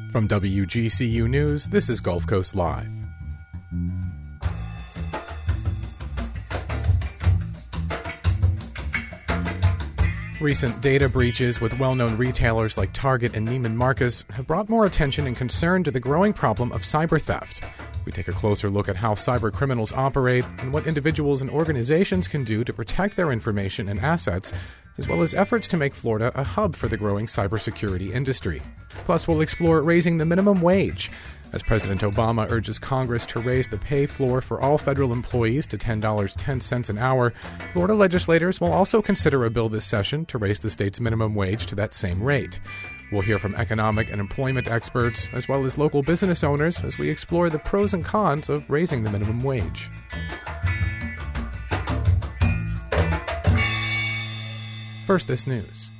From WGCU News, this is Gulf Coast Live. Recent data breaches with well-known retailers like Target and Neiman Marcus have brought more attention and concern to the growing problem of cyber theft. We take a closer look at how cyber criminals operate and what individuals and organizations can do to protect their information and assets, as well as efforts to make Florida a hub for the growing cybersecurity industry. Plus, we'll explore raising the minimum wage, as President Obama urges Congress to raise the pay floor for all federal employees to $10.10 an hour. Florida legislators will also consider a bill this session to raise the state's minimum wage to that same rate. We'll hear from economic and employment experts, as well as local business owners, as we explore the pros and cons of raising the minimum wage. First, this news.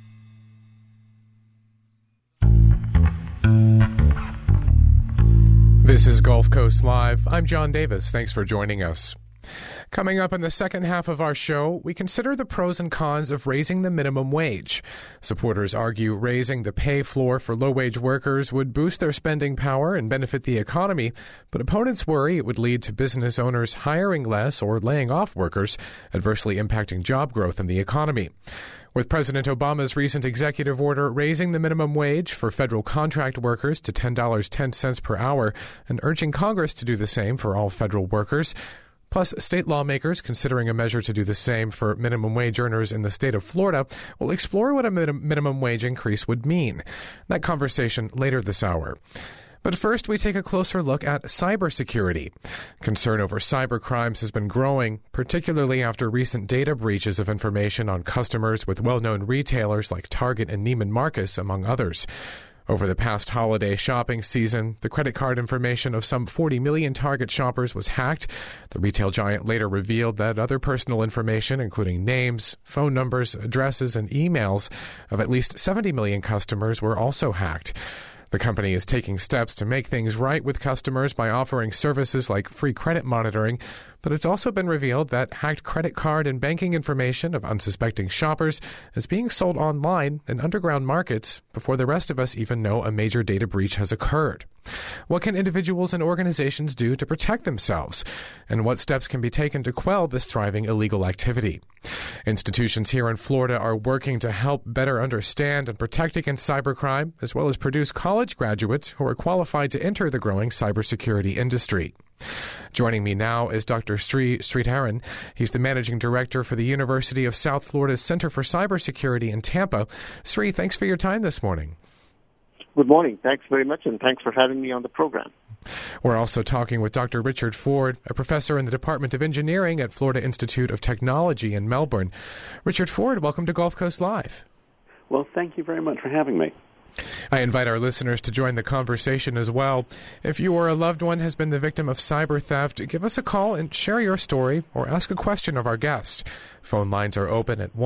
This is Gulf Coast Live. I'm John Davis. Thanks for joining us. Coming up in the second half of our show, we consider the pros and cons of raising the minimum wage. Supporters argue raising the pay floor for low-wage workers would boost their spending power and benefit the economy, but opponents worry it would lead to business owners hiring less or laying off workers, adversely impacting job growth in the economy. With President Obama's recent executive order raising the minimum wage for federal contract workers to $10.10 per hour and urging Congress to do the same for all federal workers, plus state lawmakers considering a measure to do the same for minimum wage earners in the state of Florida, will explore what a minimum wage increase would mean. That conversation later this hour. But first, we take a closer look at cybersecurity. Concern over cyber crimes has been growing, particularly after recent data breaches of information on customers with well-known retailers like Target and Neiman Marcus, among others. Over the past holiday shopping season, the credit card information of some 40 million Target shoppers was hacked. The retail giant later revealed that other personal information, including names, phone numbers, addresses, and emails of at least 70 million customers were also hacked. The company is taking steps to make things right with customers by offering services like free credit monitoring, but it's also been revealed that hacked credit card and banking information of unsuspecting shoppers is being sold online in underground markets before the rest of us even know a major data breach has occurred. What can individuals and organizations do to protect themselves? And what steps can be taken to quell this thriving illegal activity? Institutions here in Florida are working to help better understand and protect against cybercrime, as well as produce college graduates who are qualified to enter the growing cybersecurity industry. Joining me now is Dr. Sri Sridharan. He's the Managing Director for the University of South Florida's Center for Cybersecurity in Tampa. Sri, thanks for your time this morning. Good morning. Thanks very much, and thanks for having me on the program. We're also talking with Dr. Richard Ford, a professor in the Department of Engineering at Florida Institute of Technology in Melbourne. Richard Ford, welcome to Gulf Coast Live. Well, thank you very much for having me. I invite our listeners to join the conversation as well. If you or a loved one has been the victim of cyber theft, give us a call and share your story or ask a question of our guest. Phone lines are open at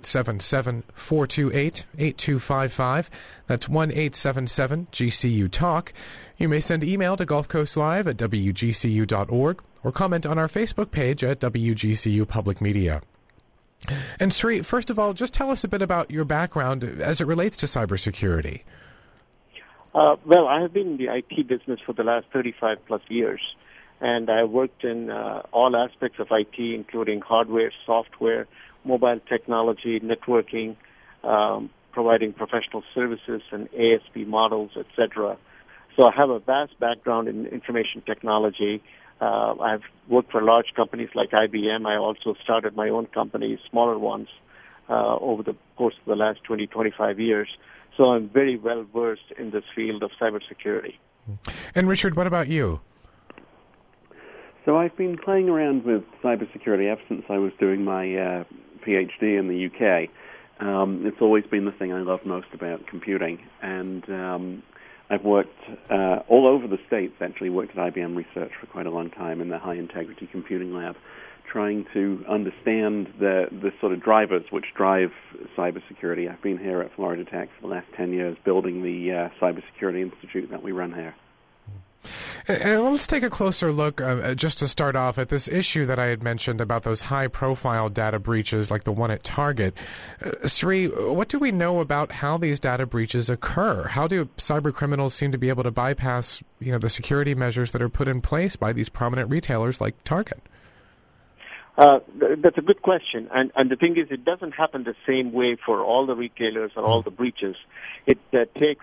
1-877-428-8255. That's 1-877-GCU-TALK. You may send email to gulfcoastlive at wgcu.org or comment on our Facebook page at WGCU Public Media. And Sri, first of all, just tell us a bit about your background as it relates to cybersecurity. Well, I have been in the IT business for the last 35 plus years, and I worked in all aspects of IT, including hardware, software, mobile technology, networking, providing professional services and ASP models, etc. So I have a vast background in information technology. I've worked for large companies like IBM. I also started my own companies, smaller ones, over the course of the last 20, 25 years. So I'm very well versed in this field of cybersecurity. And Richard, what about you? So I've been playing around with cybersecurity ever since I was doing my PhD in the UK. It's always been the thing I love most about computing, and I've worked all over the States, actually worked at IBM Research for quite a long time in the high-integrity computing lab, trying to understand the sort of drivers which drive cybersecurity. I've been here at Florida Tech for the last 10 years building the Cybersecurity Institute that we run here. And let's take a closer look, just to start off, at this issue that I had mentioned about those high-profile data breaches like the one at Target. Sri, what do we know about how these data breaches occur? How do cyber criminals seem to be able to bypass, the security measures that are put in place by these prominent retailers like Target? That's a good question, and the thing is, it doesn't happen the same way for all the retailers or all the breaches. It takes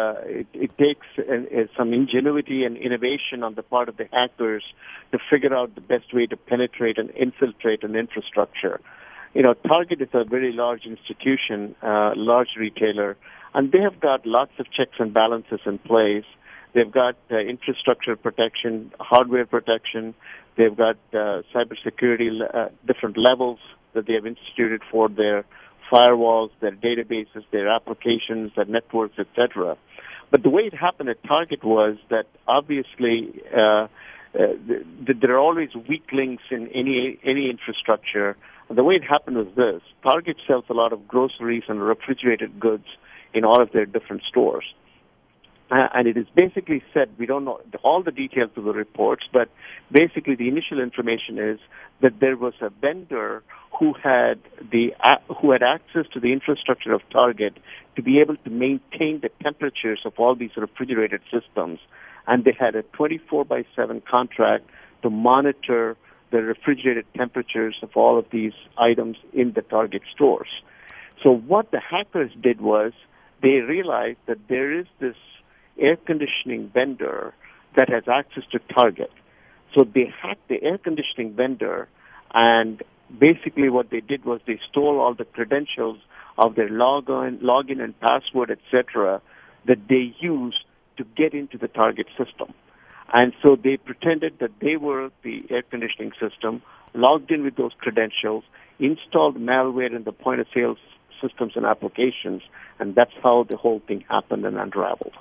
some ingenuity and innovation on the part of the hackers to figure out the best way to penetrate and infiltrate an infrastructure. Target is a very large institution, large retailer, and they have got lots of checks and balances in place. They've got infrastructure protection, hardware protection. They've got cybersecurity different levels that they have instituted for their firewalls, their databases, their applications, their networks, etc. But the way it happened at Target was that obviously there are always weak links in any infrastructure. And the way it happened was this: Target sells a lot of groceries and refrigerated goods in all of their different stores. And it is basically said, we don't know all the details of the reports, but basically the initial information is that there was a vendor who had access to the infrastructure of Target to be able to maintain the temperatures of all these refrigerated systems, and they had a 24/7 contract to monitor the refrigerated temperatures of all of these items in the Target stores. So what the hackers did was they realized that there is this air conditioning vendor that has access to Target. So they hacked the air conditioning vendor, and basically what they did was they stole all the credentials of their login and password, etc., that they used to get into the Target system. And so they pretended that they were the air conditioning system, logged in with those credentials, installed malware in the point-of-sale systems and applications, and that's how the whole thing happened and unraveled.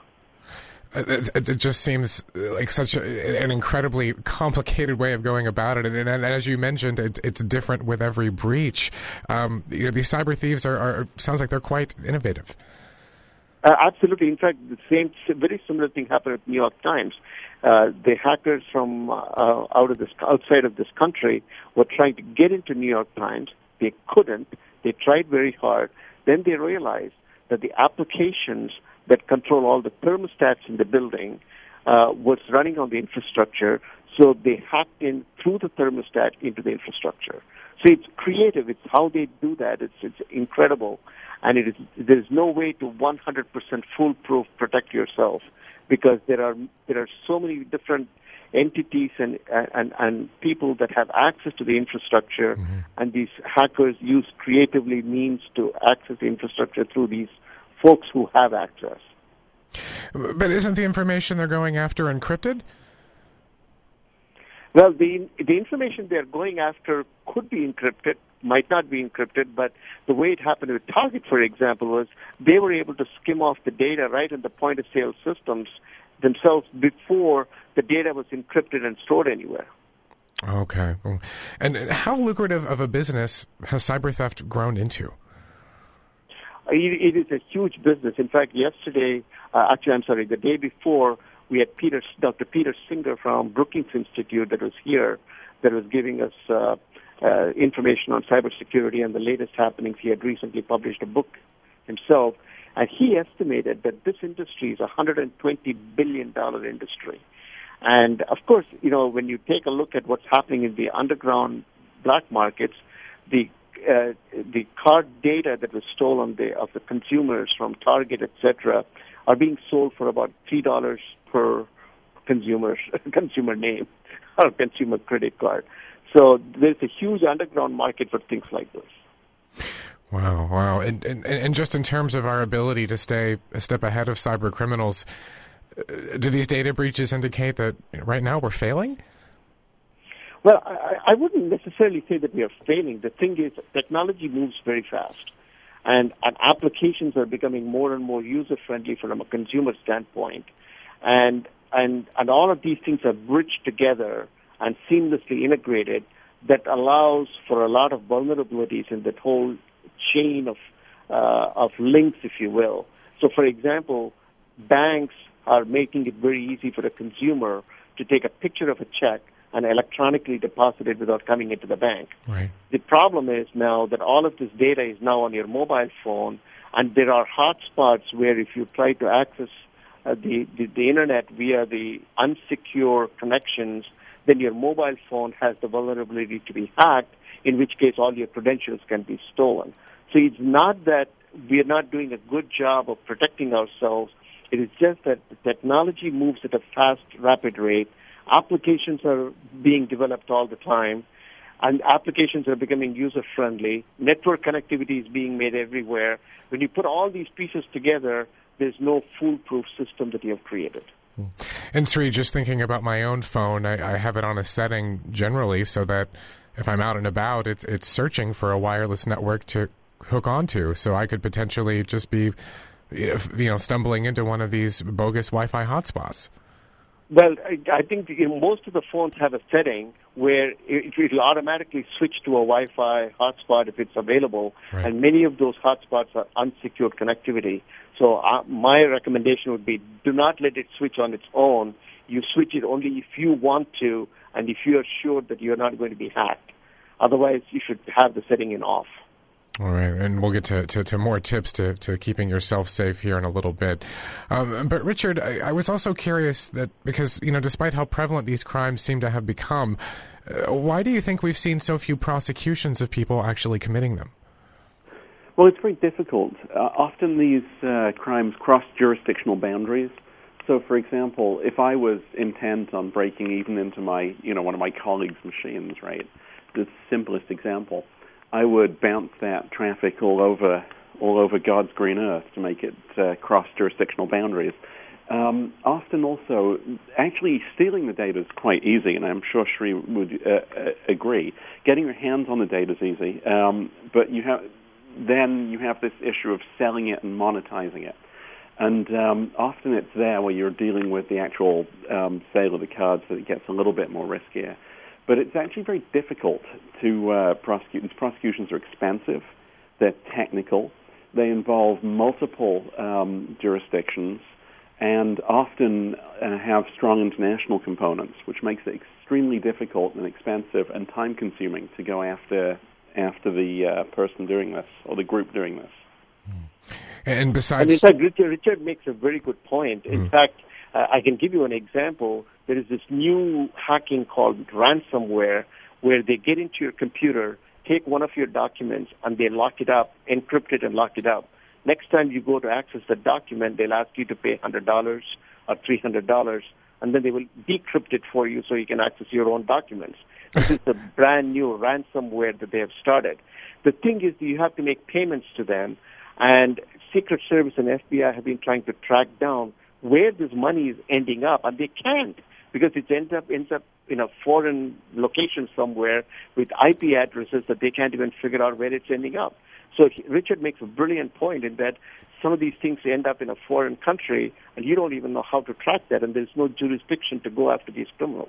It just seems like such an incredibly complicated way of going about it, and as you mentioned, it's different with every breach. These cyber thieves are sounds like they're quite innovative. Absolutely. In fact, very similar thing happened at New York Times. The hackers from outside of this country were trying to get into New York Times. They couldn't. They tried very hard. Then they realized that the applications that control all the thermostats in the building was running on the infrastructure, so they hacked in through the thermostat into the infrastructure. So it's creative. It's how they do that. It's incredible, and there's no way to 100% foolproof protect yourself, because there are so many different entities and people that have access to the infrastructure, and these hackers use creatively means to access the infrastructure through these folks who have access. But isn't the information they're going after encrypted? Well, the information they're going after could be encrypted, might not be encrypted, but the way it happened with Target, for example, was they were able to skim off the data right in the point-of-sale systems themselves before the data was encrypted and stored anywhere. Okay. And how lucrative of a business has cyber theft grown into? It is a huge business. In fact, the day before, we had Dr. Peter Singer from Brookings Institute that was here, that was giving us information on cybersecurity and the latest happenings. He had recently published a book himself, and he estimated that this industry is a $120 billion industry. And, of course, when you take a look at what's happening in the underground black markets, the card data that was stolen of the consumers from Target, etc., are being sold for about $3 per consumer name or consumer credit card. So there's a huge underground market for things like this. Wow. And just in terms of our ability to stay a step ahead of cyber criminals, do these data breaches indicate that right now we're failing? Well, I wouldn't necessarily say that we are failing. The thing is, technology moves very fast, and applications are becoming more and more user-friendly from a consumer standpoint, and all of these things are bridged together and seamlessly integrated that allows for a lot of vulnerabilities in that whole chain of links, if you will. So, for example, banks are making it very easy for the consumer to take a picture of a check and electronically deposit it without coming into the bank. Right. The problem is now that all of this data is now on your mobile phone, and there are hotspots where if you try to access the Internet via the unsecure connections, then your mobile phone has the vulnerability to be hacked, in which case all your credentials can be stolen. So it's not that we are not doing a good job of protecting ourselves. It is just that the technology moves at a fast, rapid rate. Applications are being developed all the time, and applications are becoming user-friendly. Network connectivity is being made everywhere. When you put all these pieces together, there's no foolproof system that you have created. And Sri, just thinking about my own phone, I have it on a setting generally so that if I'm out and about, it's searching for a wireless network to hook onto. So I could potentially just be, stumbling into one of these bogus Wi-Fi hotspots. Well, I think most of the phones have a setting where it will automatically switch to a Wi-Fi hotspot if it's available, right. And many of those hotspots are unsecured connectivity. So my recommendation would be do not let it switch on its own. You switch it only if you want to and if you are sure that you're not going to be hacked. Otherwise, you should have the setting in off. All right, and we'll get to more tips to keeping yourself safe here in a little bit. But Richard, I was also curious that because, despite how prevalent these crimes seem to have become, why do you think we've seen so few prosecutions of people actually committing them? Well, it's very difficult. Often these crimes cross jurisdictional boundaries. So, for example, if I was intent on breaking even into my, one of my colleagues' machines, right, the simplest example, I would bounce that traffic all over God's green earth to make it cross jurisdictional boundaries. Often also, actually stealing the data is quite easy, and I'm sure Sri would agree. Getting your hands on the data is easy, but you have this issue of selling it and monetizing it. And often it's there where you're dealing with the actual sale of the cards that it gets a little bit more riskier. But it's actually very difficult to prosecute. These prosecutions are expensive. They're technical. They involve multiple jurisdictions and often have strong international components, which makes it extremely difficult and expensive and time-consuming to go after the person doing this or the group doing this. And besides... And in fact, Richard makes a very good point. In fact, I can give you an example. There is this new hacking called ransomware where they get into your computer, take one of your documents, and they lock it up, encrypt it, and lock it up. Next time you go to access the document, they'll ask you to pay $100 or $300, and then they will decrypt it for you so you can access your own documents. This is a brand new ransomware that they have started. The thing is that you have to make payments to them, and Secret Service and FBI have been trying to track down where this money is ending up, and they can't because it ends up in a foreign location somewhere with IP addresses that they can't even figure out where it's ending up. So Richard makes a brilliant point in that some of these things end up in a foreign country, and you don't even know how to track that, and there's no jurisdiction to go after these criminals.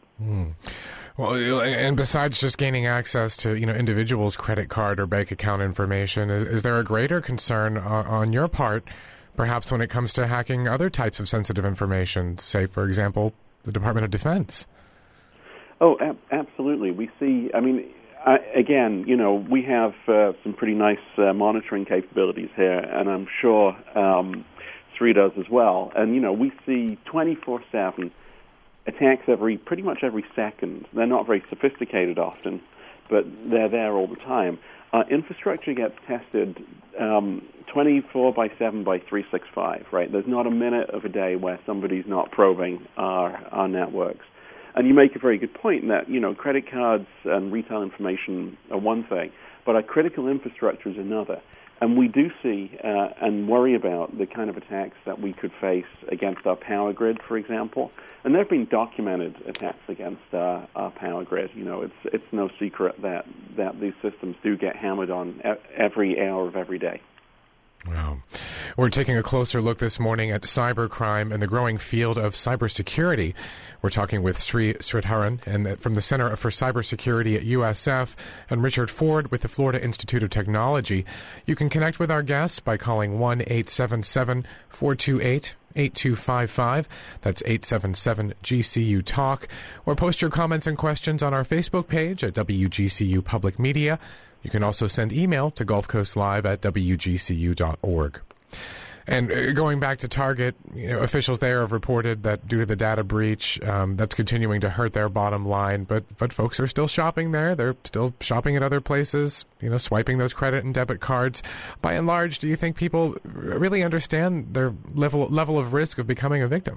Well, and besides just gaining access to individuals' credit card or bank account information, is there a greater concern on your part, perhaps when it comes to hacking other types of sensitive information, say, for example, the Department of Defense? Oh, absolutely. We see, again, we have some pretty nice monitoring capabilities here, and I'm sure Sri does as well. And, we see 24/7 attacks pretty much every second. They're not very sophisticated often, but they're there all the time. Infrastructure gets tested 24/7 by 365, right? There's not a minute of a day where somebody's not probing our networks. And you make a very good point in that, credit cards and retail information are one thing, but our critical infrastructure is another. And we do see and worry about the kind of attacks that we could face against our power grid, for example. And there have been documented attacks against our power grid. It's no secret that these systems do get hammered on every hour of every day. Wow. We're taking a closer look this morning at cybercrime and the growing field of cybersecurity. We're talking with Sri Sridharan and from the Center for Cybersecurity at USF and Richard Ford with the Florida Institute of Technology. You can connect with our guests by calling 1-877-428 877-8255. That's 877-GCU-TALK. Or post your comments and questions on our Facebook page at WGCU Public Media. You can also send email to gulfcoastlive@wgcu.org. And going back to Target, officials there have reported that due to the data breach, that's continuing to hurt their bottom line. But folks are still shopping there. They're still shopping at other places, swiping those credit and debit cards. By and large, do you think people really understand their level of risk of becoming a victim?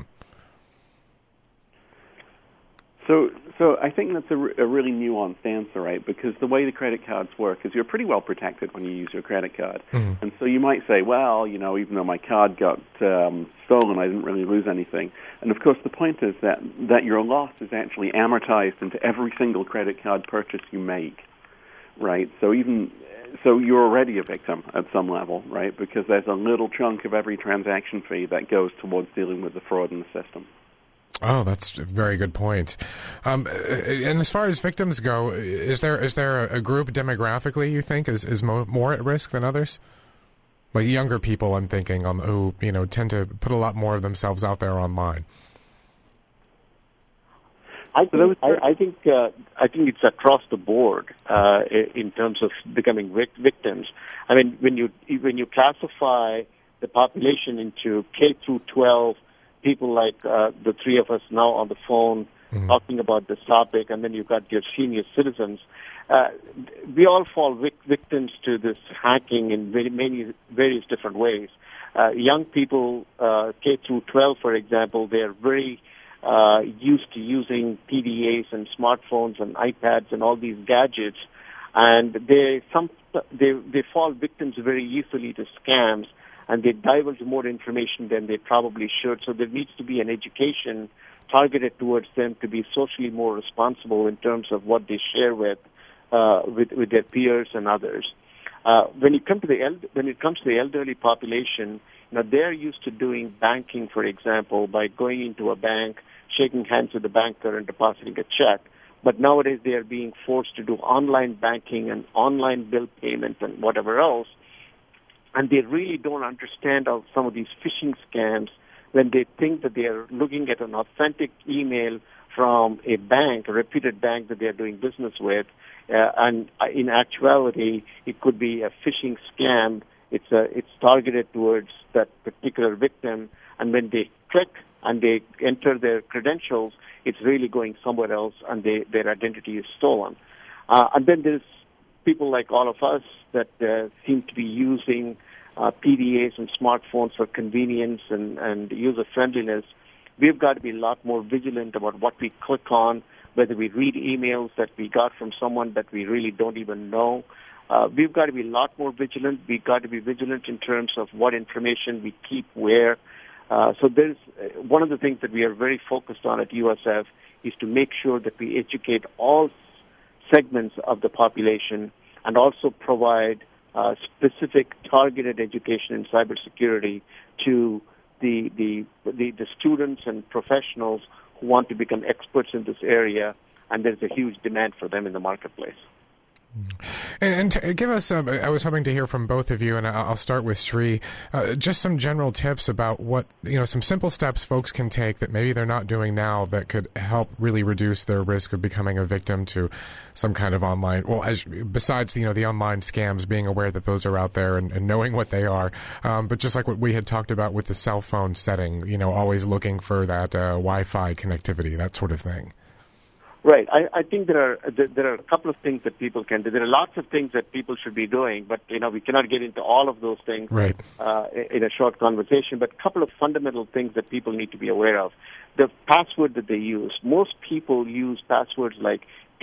So I think that's a really nuanced answer, right? Because the way the credit cards work is you're pretty well protected when you use your credit card. Mm-hmm. And so you might say, well, even though my card got stolen, I didn't really lose anything. And of course, the point is that your loss is actually amortized into every single credit card purchase you make, right? So you're already a victim at some level, right? Because there's a little chunk of every transaction fee that goes towards dealing with the fraud in the system. Oh, that's a very good point. And as far as victims go, is there a group demographically you think is more at risk than others? Like younger people, I'm thinking, who tend to put a lot more of themselves out there online. I think it's across the board in terms of becoming victims. I mean, when you classify the population into K through 12. People like the three of us now on the phone talking about this topic, and then you've got your senior citizens. We all fall victims to this hacking in various different ways. Young people, K through 12, for example, they're very used to using PDAs and smartphones and iPads and all these gadgets, and they fall victims very easily to scams. And they divulge more information than they probably should. So there needs to be an education targeted towards them to be socially more responsible in terms of what they share with their peers and others. When it comes to the elderly population, they're used to doing banking, for example, by going into a bank, shaking hands with the banker, and depositing a check. But nowadays they are being forced to do online banking and online bill payments and whatever else. And they really don't understand some of these phishing scams when they think that they are looking at an authentic email from a bank, a reputed bank that they are doing business with, and in actuality, it could be a phishing scam. It's targeted towards that particular victim, and when they click and they enter their credentials, it's really going somewhere else, and their identity is stolen. And then there's people like all of us that seem to be using PDAs and smartphones for convenience and user-friendliness. We've got to be a lot more vigilant about what we click on, whether we read emails that we got from someone that we really don't even know. We've got to be a lot more vigilant. We've got to be vigilant in terms of what information we keep where. So there's one of the things that we are very focused on at USF is to make sure that we educate all segments of the population and also provide specific targeted education in cybersecurity to the students and professionals who want to become experts in this area, and there's a huge demand for them in the marketplace. And give us, I was hoping to hear from both of you, and I'll start with Sri, just some general tips about what, some simple steps folks can take that maybe they're not doing now that could help really reduce their risk of becoming a victim to some kind of online, besides, the online scams, being aware that those are out there and knowing what they are, but just like what we had talked about with the cell phone setting, always looking for that Wi-Fi connectivity, that sort of thing. Right. I think there are a couple of things that people can do. There are lots of things that people should be doing, but we cannot get into all of those things right. In a short conversation. But a couple of fundamental things that people need to be aware of. The password that they use. Most people use passwords like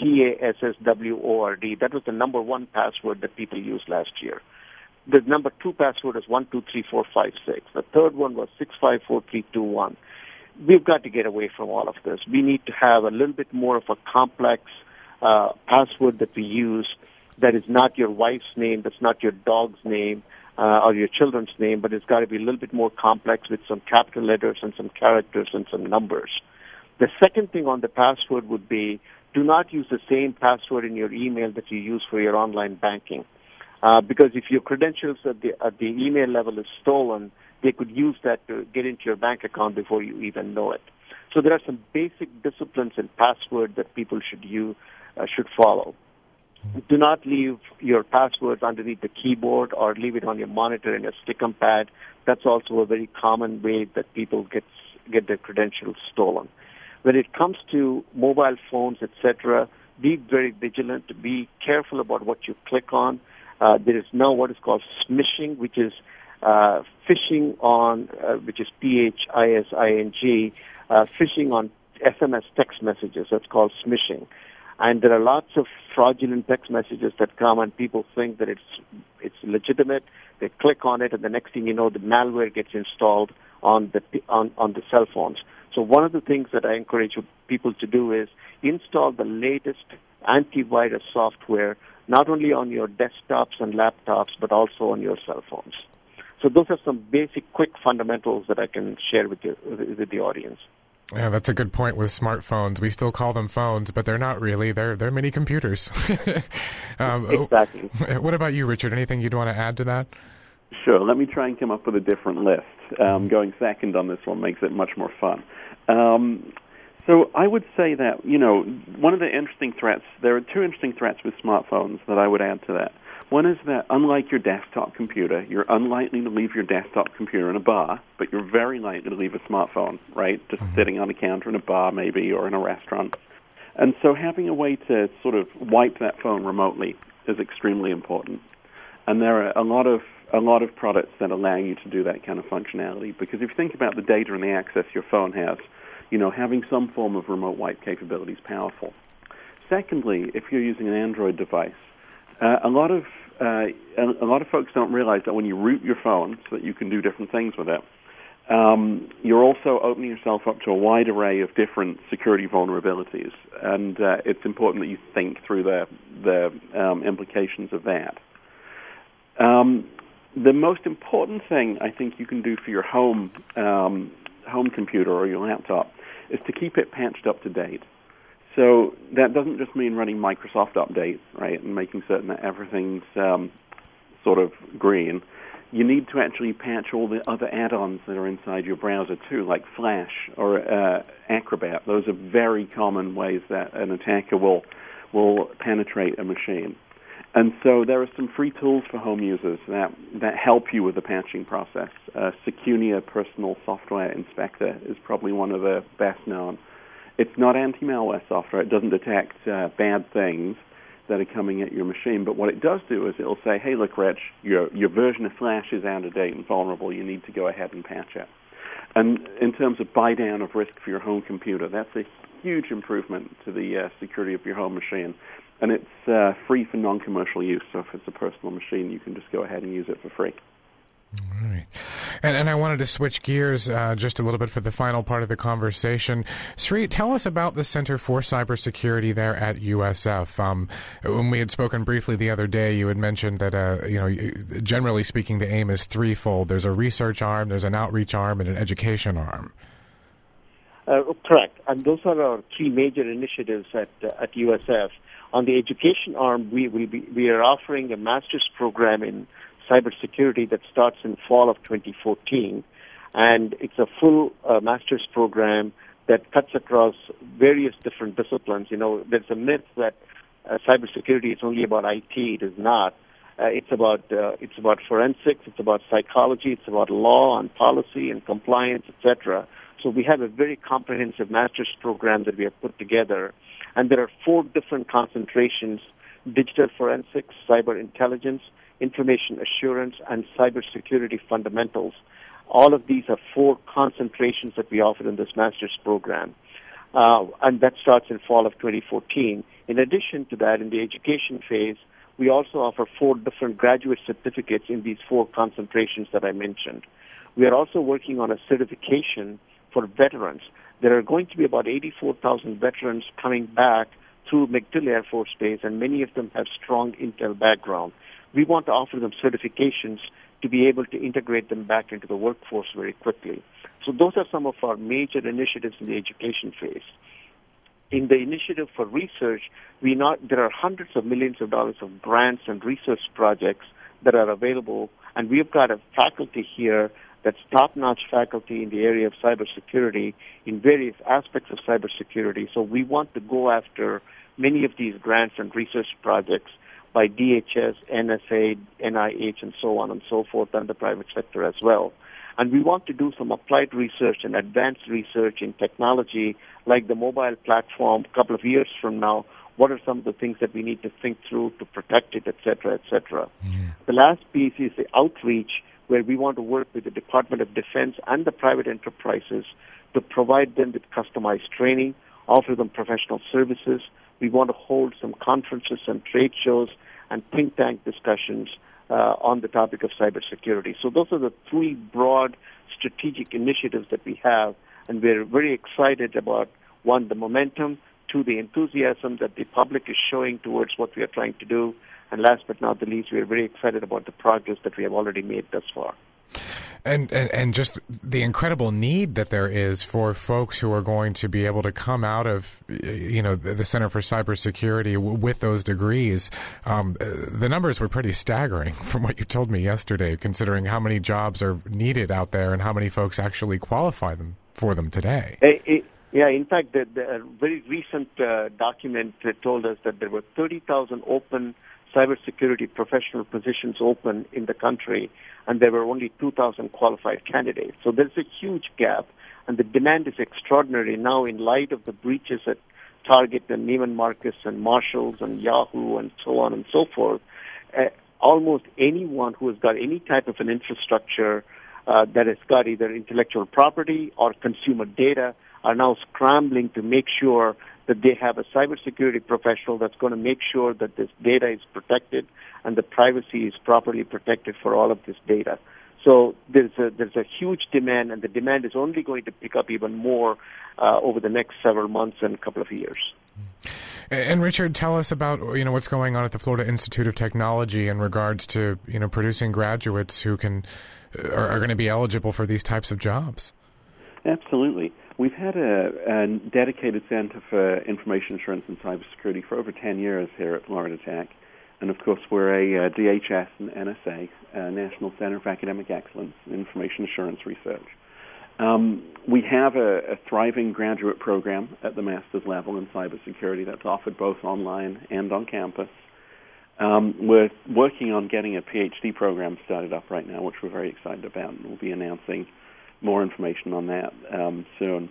PASSWORD. That was the number one password that people used last year. The number two password is 123456. The third one was 654321. We've got to get away from all of this. We need to have a little bit more of a complex password that we use that is not your wife's name, that's not your dog's name or your children's name, but it's got to be a little bit more complex with some capital letters and some characters and some numbers. The second thing on the password would be do not use the same password in your email that you use for your online banking. Because if your credentials at the email level is stolen, they could use that to get into your bank account before you even know it. So there are some basic disciplines and passwords that people should follow. Do not leave your passwords underneath the keyboard or leave it on your monitor in a stickum pad. That's also a very common way that people get their credentials stolen. When it comes to mobile phones, etc., be very vigilant. Be careful about what you click on. There is now what is called smishing, which is phishing on, which is phishing, phishing on SMS text messages. That's called smishing. And there are lots of fraudulent text messages that come, and people think that it's legitimate. They click on it, and the next thing you know, the malware gets installed on the cell phones. So one of the things that I encourage people to do is install the latest antivirus software, not only on your desktops and laptops, but also on your cell phones. So those are some basic, quick fundamentals that I can share with the audience. Yeah, that's a good point with smartphones. We still call them phones, but they're not really. They're mini computers. Exactly. What about you, Richard? Anything you'd want to add to that? Sure. Let me try and come up with a different list. Going second on this one makes it much more fun. So I would say that, one of the interesting threats, there are two interesting threats with smartphones that I would add to that. One is that, unlike your desktop computer, you're unlikely to leave your desktop computer in a bar, but you're very likely to leave a smartphone, right? Just sitting on a counter in a bar, maybe, or in a restaurant. And so having a way to sort of wipe that phone remotely is extremely important. And there are a lot of products that allow you to do that kind of functionality, because if you think about the data and the access your phone has, having some form of remote wipe capability is powerful. Secondly, if you're using an Android device, a lot of folks don't realize that when you root your phone so that you can do different things with it, you're also opening yourself up to a wide array of different security vulnerabilities, and it's important that you think through the implications of that. The most important thing I think you can do for your home computer or your laptop is to keep it patched up to date. So that doesn't just mean running Microsoft updates, right, and making certain that everything's sort of green. You need to actually patch all the other add-ons that are inside your browser too, like Flash or Acrobat. Those are very common ways that an attacker will penetrate a machine. And so there are some free tools for home users that help you with the patching process. Secunia Personal Software Inspector is probably one of the best known. It's not anti-malware software. It doesn't detect bad things that are coming at your machine. But what it does do is it'll say, hey, look, Rich, your version of Flash is out of date and vulnerable. You need to go ahead and patch it. And in terms of buy-down of risk for your home computer, that's a huge improvement to the security of your home machine. And it's free for non-commercial use. So if it's a personal machine, you can just go ahead and use it for free. All right. And I wanted to switch gears just a little bit for the final part of the conversation. Sri, tell us about the Center for Cybersecurity there at USF. When we had spoken briefly the other day, you had mentioned that, generally speaking, the aim is threefold. There's a research arm, there's an outreach arm, and an education arm. Correct. And those are our three major initiatives at USF. On the education arm, we are offering a master's program in cybersecurity that starts in fall of 2014, and it's a full master's program that cuts across various different disciplines. There's a myth that cybersecurity is only about IT. It is not. It's about forensics. It's about psychology. It's about law and policy and compliance, etc. So we have a very comprehensive master's program that we have put together, and there are 4 different concentrations: digital forensics, cyber intelligence, information assurance, and cybersecurity fundamentals. All of these are 4 concentrations that we offer in this master's program, and that starts in fall of 2014. In addition to that, in the education phase, we also offer 4 different graduate certificates in these 4 concentrations that I mentioned. We are also working on a certification for veterans. There are going to be about 84,000 veterans coming back through MacDill Air Force Base, and many of them have strong Intel background. We want to offer them certifications to be able to integrate them back into the workforce very quickly. So those are some of our major initiatives in the education phase. In the initiative for research, there are hundreds of millions of dollars of grants and research projects that are available, and we've got a faculty here that's top-notch faculty in the area of cybersecurity in various aspects of cybersecurity. So we want to go after many of these grants and research projects by DHS, NSA, NIH, and so on and so forth, and the private sector as well. And we want to do some applied research and advanced research in technology, like the mobile platform a couple of years from now. What are some of the things that we need to think through to protect it, et cetera, et cetera. Mm-hmm. The last piece is the outreach, where we want to work with the Department of Defense and the private enterprises to provide them with customized training, offer them professional services. We want to hold some conferences and trade shows and think tank discussions on the topic of cybersecurity. So those are the three broad strategic initiatives that we have, and we're very excited about, one, the momentum, two, the enthusiasm that the public is showing towards what we are trying to do, and last but not the least, we are very excited about the progress that we have already made thus far. And just the incredible need that there is for folks who are going to be able to come out of, the Center for Cybersecurity with those degrees. The numbers were pretty staggering from what you told me yesterday, considering how many jobs are needed out there and how many folks actually qualify for them today. Yeah, in fact, the very recent document told us that there were 30,000 open cybersecurity professional positions open in the country, and there were only 2,000 qualified candidates. So there's a huge gap, and the demand is extraordinary now in light of the breaches at Target and Neiman Marcus and Marshalls and Yahoo and so on and so forth. Almost anyone who has got any type of an infrastructure that has got either intellectual property or consumer data are now scrambling to make sure that they have a cybersecurity professional that's going to make sure that this data is protected and the privacy is properly protected for all of this data. So there's a huge demand, and the demand is only going to pick up even more over the next several months and a couple of years. And Richard, tell us about what's going on at the Florida Institute of Technology in regards to producing graduates who are going to be eligible for these types of jobs. Absolutely. We've had a dedicated Center for Information Assurance and Cybersecurity for over 10 years here at Florida Tech. And, of course, we're a DHS and NSA, National Center for Academic Excellence in Information Assurance Research. We have a thriving graduate program at the master's level in cybersecurity that's offered both online and on campus. We're working on getting a PhD program started up right now, which we're very excited about, and we'll be announcing more information on that soon.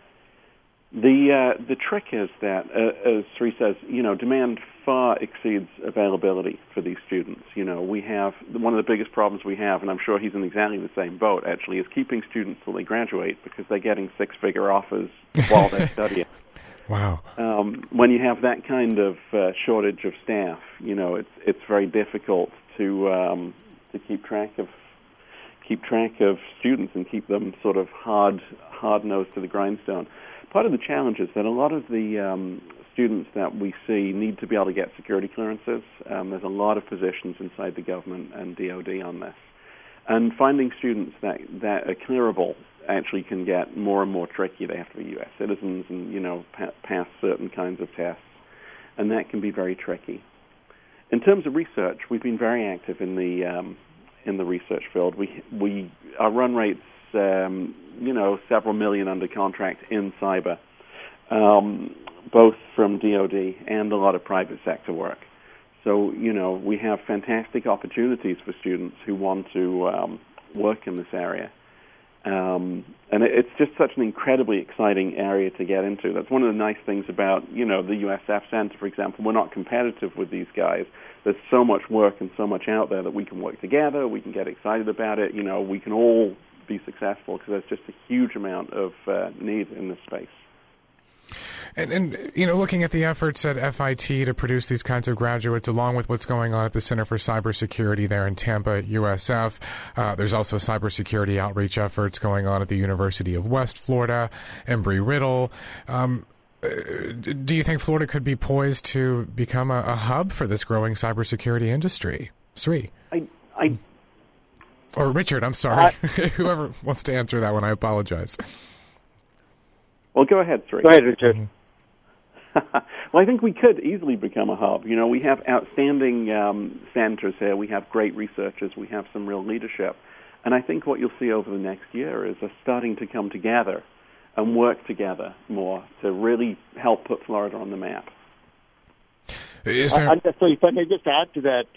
The trick is that, as Sri says, demand far exceeds availability for these students. We have one of the biggest problems we have, and I'm sure he's in exactly the same boat, actually, is keeping students till they graduate because they're getting six-figure offers while they're studying. Wow. When you have that kind of shortage of staff, it's very difficult to keep track of students and keep them sort of hard-nosed to the grindstone. Part of the challenge is that a lot of the students that we see need to be able to get security clearances. There's a lot of positions inside the government and DOD on this. And finding students that are clearable actually can get more and more tricky. They have to be U.S. citizens and, pass certain kinds of tests. And that can be very tricky. In terms of research, we've been very active in the research field. Our run rate's several million under contract in cyber, both from DoD and a lot of private sector work. So we have fantastic opportunities for students who want to work in this area, and it's just such an incredibly exciting area to get into. That's one of the nice things about the USF Center, for example. We're not competitive with these guys. There's so much work and so much out there that we can work together, we can get excited about it, we can all be successful because there's just a huge amount of need in this space. And looking at the efforts at FIT to produce these kinds of graduates, along with what's going on at the Center for Cybersecurity there in Tampa, USF, there's also cybersecurity outreach efforts going on at the University of West Florida, Embry-Riddle. Do you think Florida could be poised to become a hub for this growing cybersecurity industry? Sri? Or Richard, I'm sorry. Whoever wants to answer that one, I apologize. Well, go ahead, Sri. Go ahead, Richard. Mm-hmm. Well, I think we could easily become a hub. We have outstanding centers here. We have great researchers. We have some real leadership. And I think what you'll see over the next year is us starting to come together and work together more to really help put Florida on the map. So if I may just add to that,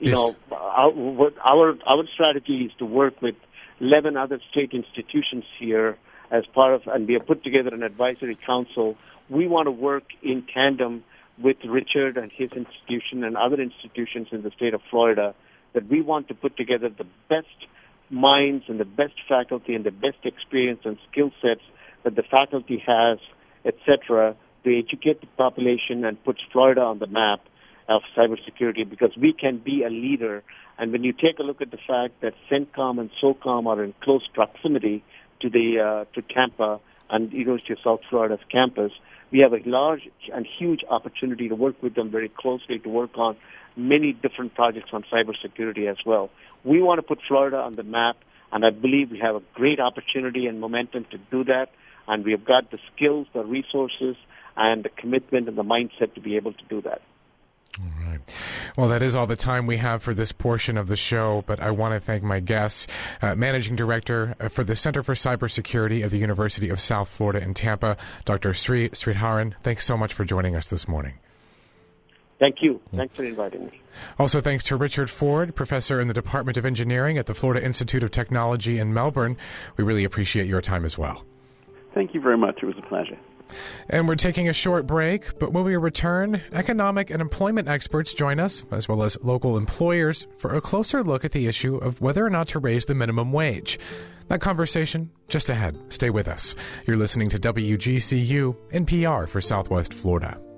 our strategy is to work with 11 other state institutions here as part of, and we have put together an advisory council. We want to work in tandem with Richard and his institution and other institutions in the state of Florida, that we want to put together the best minds and the best faculty and the best experience and skill sets that the faculty has, etc., to educate the population and put Florida on the map of cybersecurity, because we can be a leader. And when you take a look at the fact that CENTCOM and SOCOM are in close proximity to Tampa and University of South Florida's campus, we have a large and huge opportunity to work with them very closely to work on many different projects on cybersecurity as well. We want to put Florida on the map, and I believe we have a great opportunity and momentum to do that, and we have got the skills, the resources, and the commitment and the mindset to be able to do that. All right. Well, that is all the time we have for this portion of the show, but I want to thank my guests, Managing Director for the Center for Cybersecurity of the University of South Florida in Tampa, Dr. Sridharan. Thanks so much for joining us this morning. Thank you. Thanks for inviting me. Also, thanks to Richard Ford, professor in the Department of Engineering at the Florida Institute of Technology in Melbourne. We really appreciate your time as well. Thank you very much. It was a pleasure. And we're taking a short break, but when we return, economic and employment experts join us, as well as local employers, for a closer look at the issue of whether or not to raise the minimum wage. That conversation just ahead. Stay with us. You're listening to WGCU NPR for Southwest Florida.